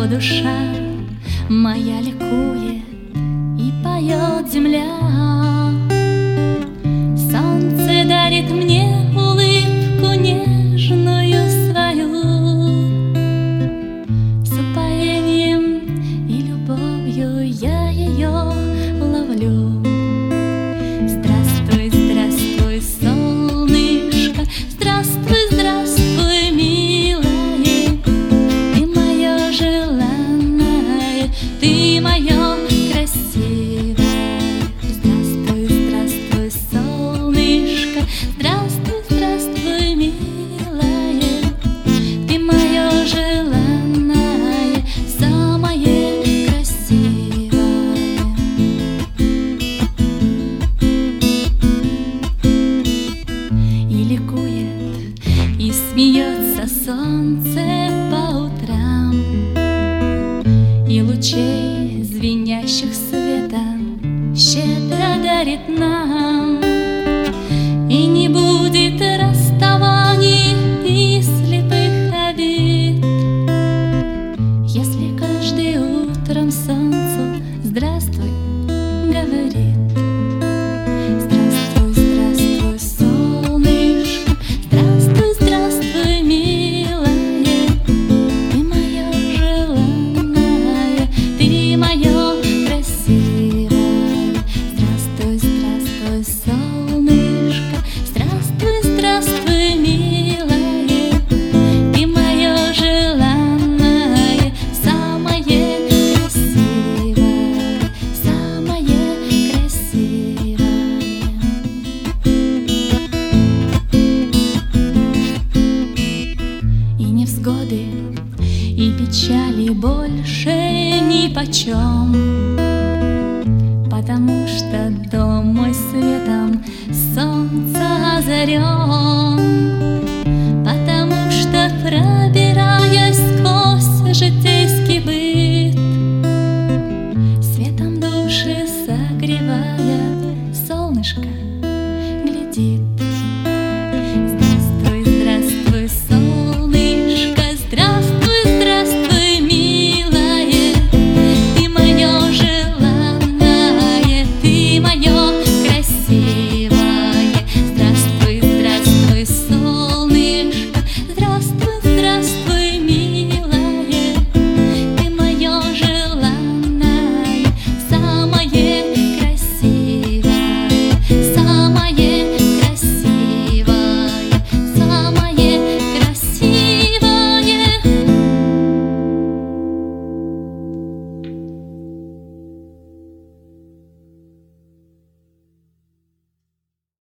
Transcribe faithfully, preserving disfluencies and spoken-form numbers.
что душа моя ликует и поет земля. Солнце дарит мне улыбку нежную свою, с упоением и любовью я ее ловлю. Здравствуй, здравствуй, солнышко, здравствуй, здравствуй, милая, ты мое желанное, ты мое красивое. Здравствуй, здравствуй, солнышко, здравствуй, здравствуй, милая, ты мое желанное, самое красивое. И ликует, и смеется солнце по утрам, и лучей, звенящих светом, щедро дарит нам. И не будет расставаний и слепых обид, если каждый утром солнцу здравствуй говорит. Здравствуй, здравствуй, солнышко, здравствуй, здравствуй, милая, ты мое желанное, ты мое красивое. Здравствуй, здравствуй, солнышко, здравствуй, здравствуй, милая, ты мое желанное, самое красивое, самое красивое. И невзгоды, и печали больше нипочем, потому что дом мой светом солнца озарен.